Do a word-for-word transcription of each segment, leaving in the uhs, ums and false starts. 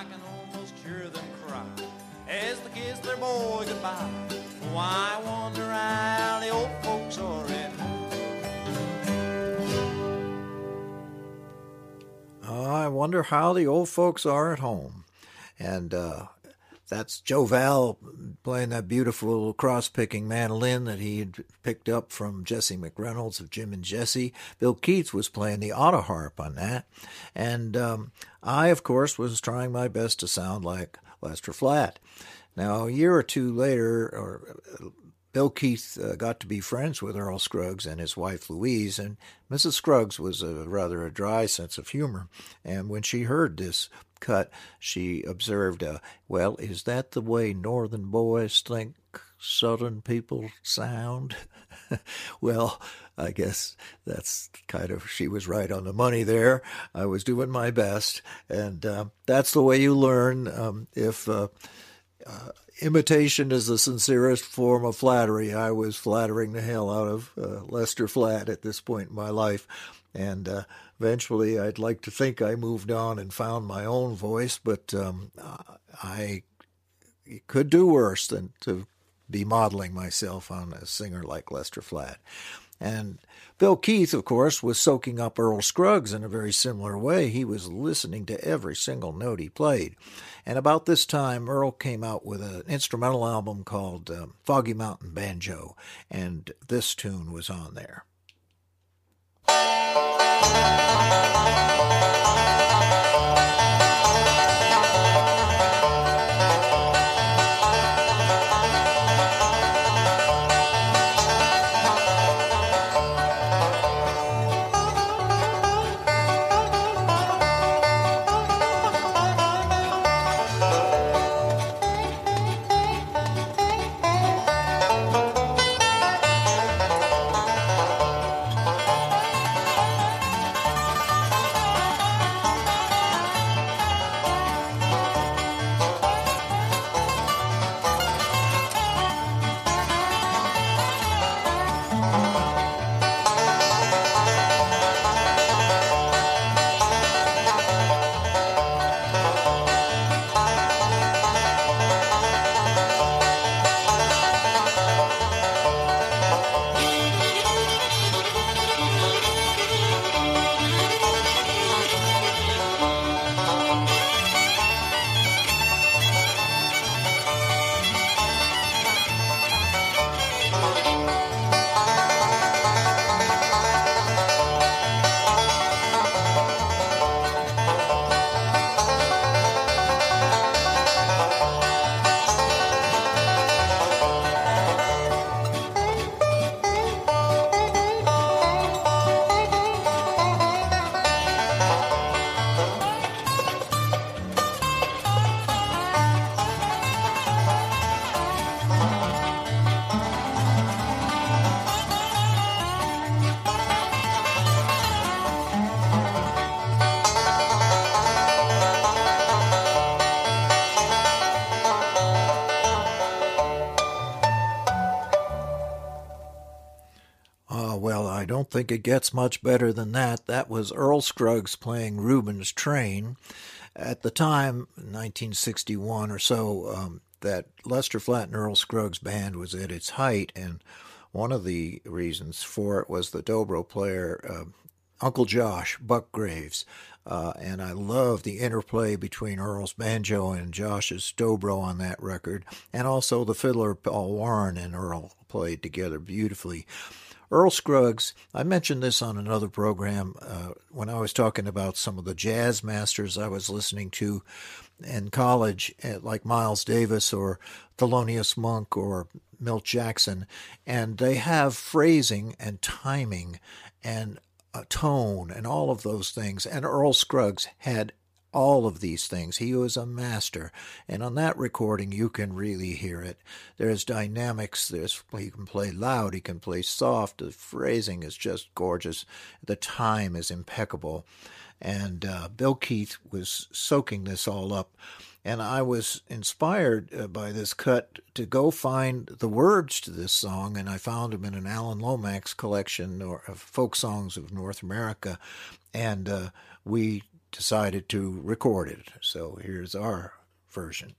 can almost hear them cry as they kiss their boy goodbye. Why, I wonder how the old folks are at home. I wonder how the old folks are at home. And uh, that's Joe Val playing that beautiful cross-picking mandolin that he had picked up from Jesse McReynolds of Jim and Jesse. Bill Keith was playing the auto harp on that. And um, I, of course, was trying my best to sound like Lester Flatt. Now, a year or two later, or uh, Bill Keith uh, got to be friends with Earl Scruggs and his wife Louise, and Missus Scruggs was a rather a dry sense of humor. And when she heard this cut, she observed, uh, well, is that the way northern boys think southern people sound? Well, I guess that's kind of, she was right on the money there. I was doing my best, and uh, that's the way you learn. Um, if uh, uh, imitation is the sincerest form of flattery, I was flattering the hell out of uh, Lester Flatt at this point in my life. And uh, eventually I'd like to think I moved on and found my own voice, but um, I could do worse than to be modeling myself on a singer like Lester Flatt. And Bill Keith, of course, was soaking up Earl Scruggs in a very similar way. He was listening to every single note he played. And about this time, Earl came out with an instrumental album called um, Foggy Mountain Banjo, and this tune was on there. I don't think it gets much better than that. That was Earl Scruggs playing Reuben's Train. At the time, nineteen sixty-one or so, um, that Lester Flatt and Earl Scruggs band was at its height, and one of the reasons for it was the dobro player, uh, Uncle Josh, Buck Graves. Uh, and I love the interplay between Earl's banjo and Josh's dobro on that record. And also the fiddler Paul Warren and Earl played together beautifully. Earl Scruggs, I mentioned this on another program uh, when I was talking about some of the jazz masters I was listening to in college, like Miles Davis or Thelonious Monk or Milt Jackson. And they have phrasing and timing and a tone and all of those things. And Earl Scruggs had all of these things. He was a master. And on that recording, you can really hear it. There's dynamics. There's, he can play loud. He can play soft. The phrasing is just gorgeous. The time is impeccable. And uh, Bill Keith was soaking this all up. And I was inspired uh, by this cut to go find the words to this song, and I found them in an Alan Lomax collection or, of folk songs of North America. And uh, we decided to record it. So here's our version.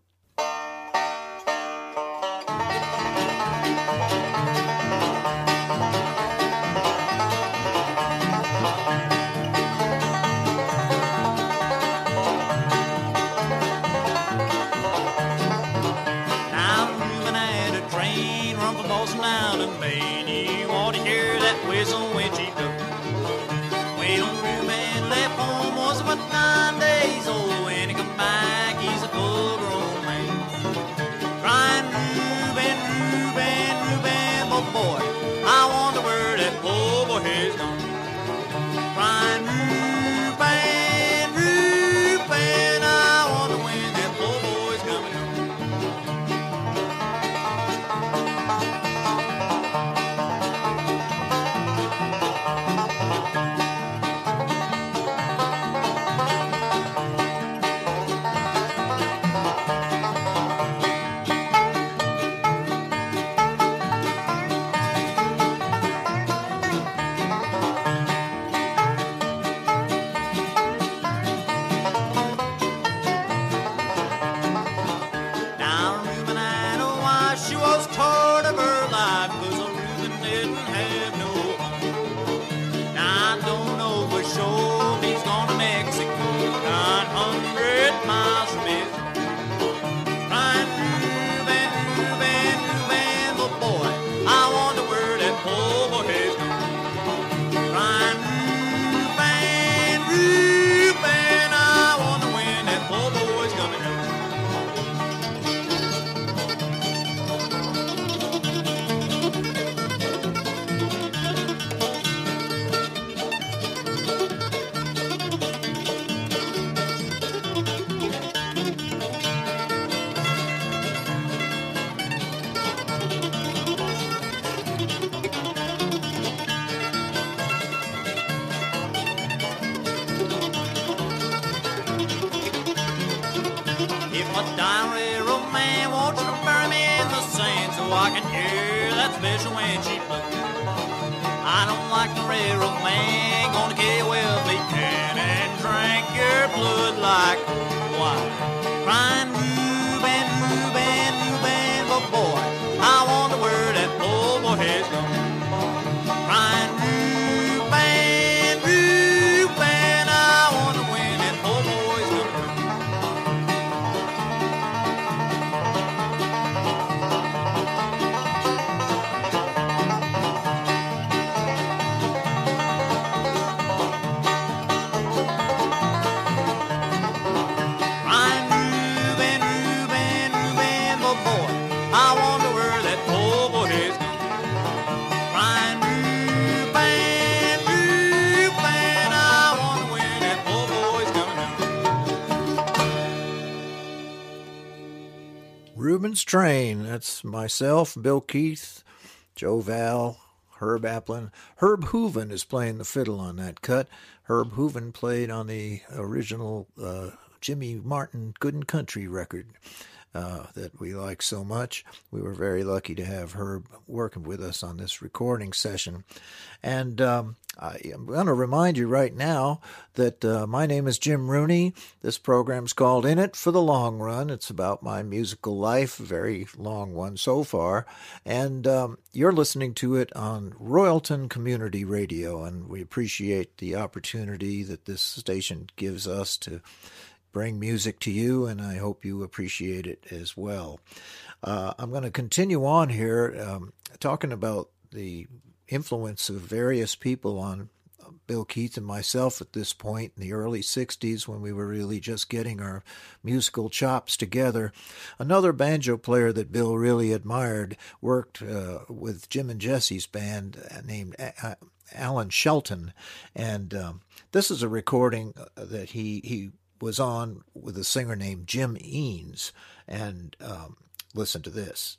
Reuben's Train. That's myself, Bill Keith, Joe Val, Herb Applin. Herb Hooven is playing the fiddle on that cut. Herb Hooven played on the original uh, Jimmy Martin Good and Country record uh, that we like so much. We were very lucky to have Herb working with us on this recording session. And um, I am going to remind you right now that uh, my name is Jim Rooney. This program's called In It for the Long Run. It's about my musical life, a very long one so far. And um, you're listening to it on Royalton Community Radio, and we appreciate the opportunity that this station gives us to bring music to you, and I hope you appreciate it as well. Uh, I'm going to continue on here um, talking about the influence of various people on Bill Keith and myself at this point in the early sixties when we were really just getting our musical chops together. Another banjo player that Bill really admired worked uh, with Jim and Jesse's band named A- Alan Shelton, and um, this is a recording that he, he was on with a singer named Jim Eanes, and um, listen to this.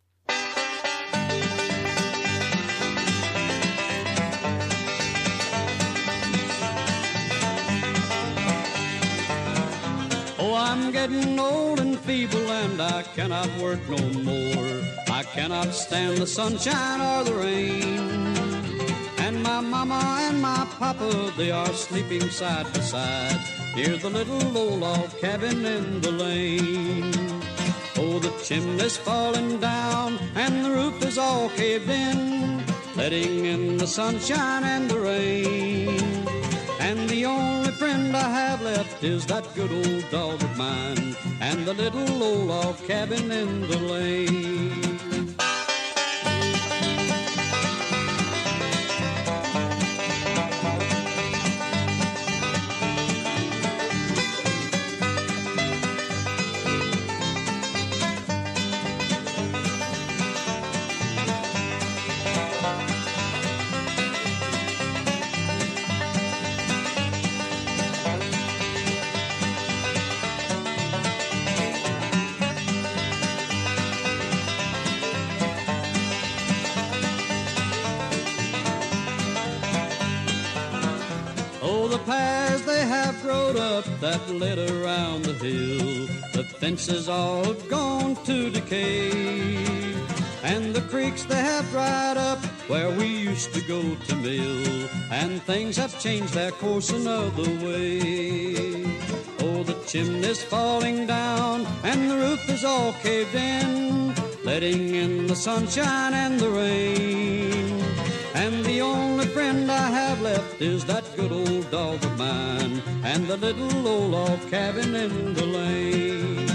Oh, I'm getting old and feeble and I cannot work no more. I cannot stand the sunshine or the rain. And my mama and my papa, they are sleeping side by side near the little old log cabin in the lane. Oh, the chimney's falling down and the roof is all caved in, letting in the sunshine and the rain. And the only friend I have left is that good old dog of mine and the little old log cabin in the lane. Paths they have growed up that led around the hill, the fences all have gone to decay, and the creeks they have dried up where we used to go to mill, and things have changed their course another way. Oh, the chimney's falling down and the roof is all caved in, letting in the sunshine and the rain. And the only friend I have left is that good old dog of mine and the little old log cabin in the lane.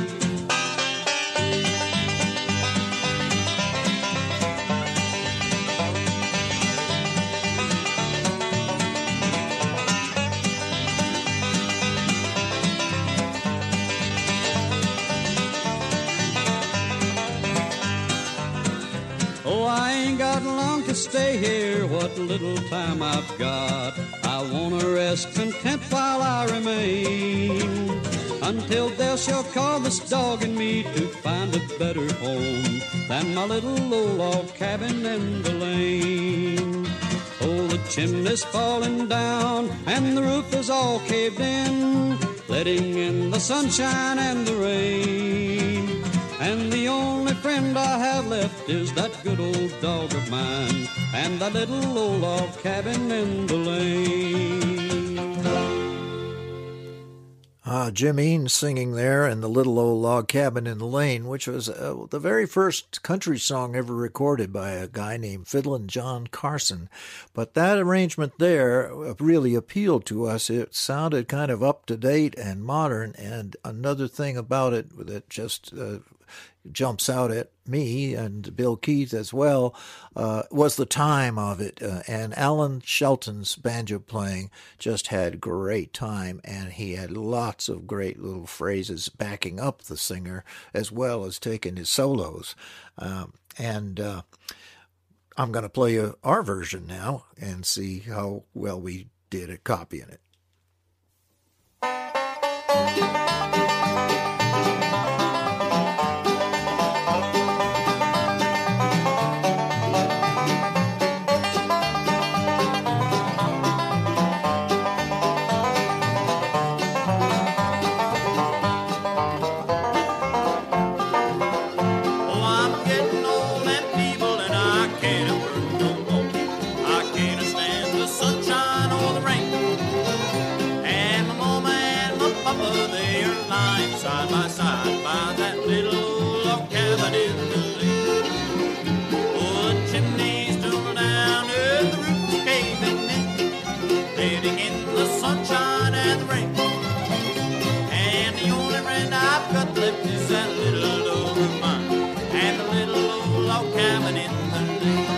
Oh, I ain't got long to stay here, what little time I've got. I wanna rest content while I remain, until death shall call this dog and me to find a better home than my little old log cabin in the lane. Oh, the chimney's falling down and the roof is all caved in, letting in the sunshine and the rain. And the only friend I have left is that good old dog of mine and that little old log cabin in the lane. Ah, Jim Eanes singing there in the little old log cabin in the lane, which was uh, the very first country song ever recorded by a guy named Fiddlin' John Carson. But that arrangement there really appealed to us. It sounded kind of up to date and modern, and another thing about it that just uh, jumps out at me and Bill Keith as well uh, was the time of it. Uh, and Alan Shelton's banjo playing just had great time, and he had lots of great little phrases backing up the singer as well as taking his solos. Um, and uh, I'm going to play a, our version now and see how well we did at copying it. Side by side by that little log cabin in the lane. Oh, the chimneys tumble down and the roof's caving in, letting in the sunshine and the rain. And the only friend I've got left is that little dog of mine and the little old log cabin in the lane.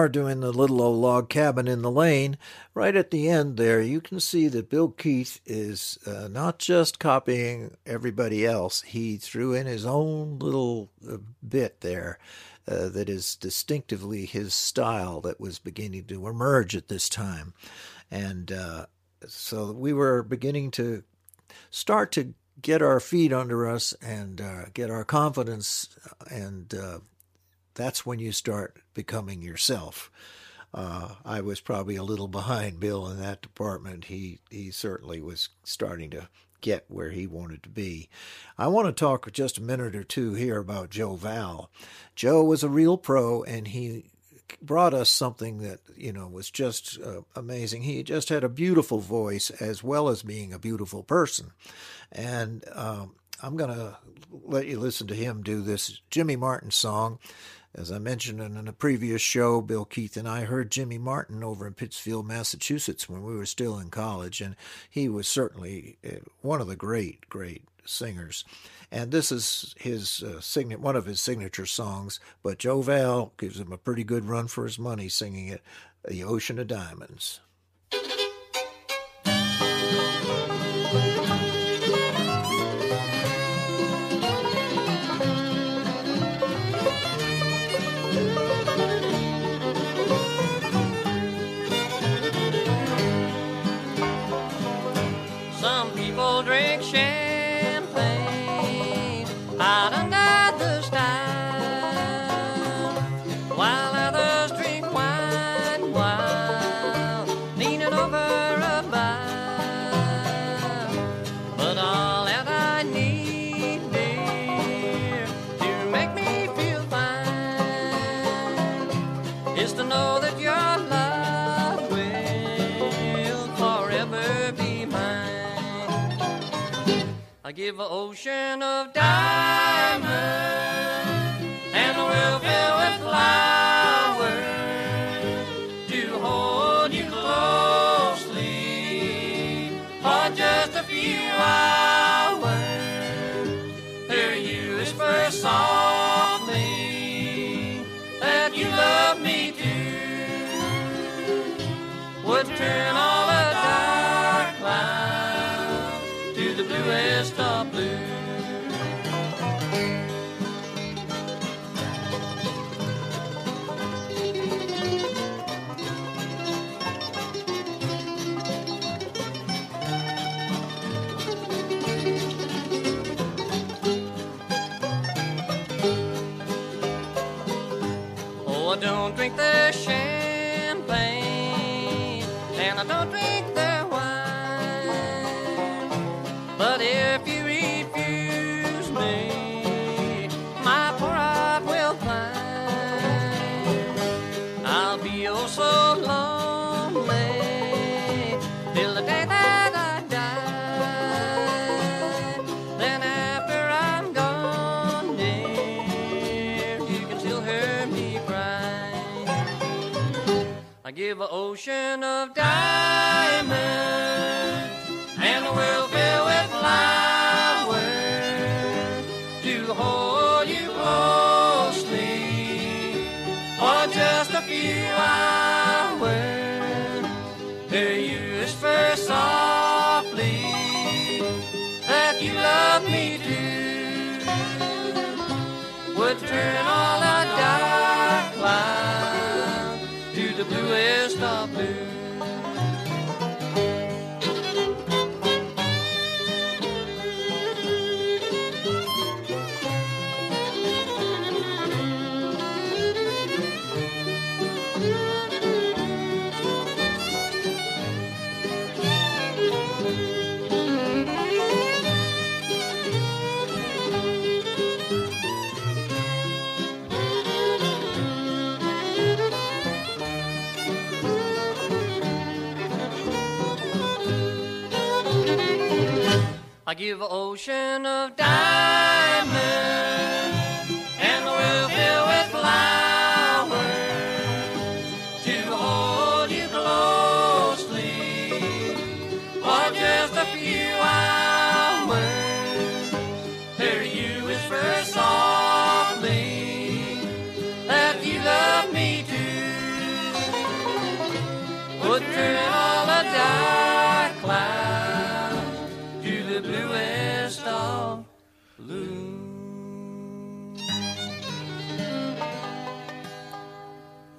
are doing the Little Old Log Cabin in the Lane, right at the end there, you can see that Bill Keith is uh, not just copying everybody else. He threw in his own little uh, bit there uh, that is distinctively his style that was beginning to emerge at this time. And uh, so we were beginning to start to get our feet under us and uh, get our confidence, and uh, that's when you start becoming yourself. Uh, I was probably a little behind Bill in that department. He he certainly was starting to get where he wanted to be. I want to talk just a minute or two here about Joe Val. Joe was a real pro, and he brought us something that, you know, was just uh, amazing. He just had a beautiful voice as well as being a beautiful person. And um, I'm going to let you listen to him do this Jimmy Martin song. As I mentioned in a previous show, Bill Keith and I heard Jimmy Martin over in Pittsfield, Massachusetts when we were still in college, and he was certainly one of the great, great singers. And this is his uh, sign- one of his signature songs, but Joe Val gives him a pretty good run for his money singing it, The Ocean of Diamonds. Some people drink champagne out under the stars, while others drink wine while leaning over a bar. But all that I need, dear, to make me feel fine is to know that your love will forever be mine. I give an ocean of diamonds and a world filled with flowers to hold you closely for just a few hours. Hear you whisper softly that you love me too, would turn all the dark clouds to the bluest of blue. Oh, I don't drink the champagne and I don't drink the wine, but if you refuse me, my poor heart will climb. I'll be oh so lonely till the day that I die. Then after I'm gone, dear, you can still hear me cry. I give an ocean of diamonds and a world filled with flowers to hold you closely for just a few hours. Hear you whisper softly that you love me too, would turn all the dark clouds to the bluest of blue. I give an ocean of diamonds and a world filled with flowers to hold you closely for just a few hours. Hear you whisper softly that you love me too, the bluest of blues.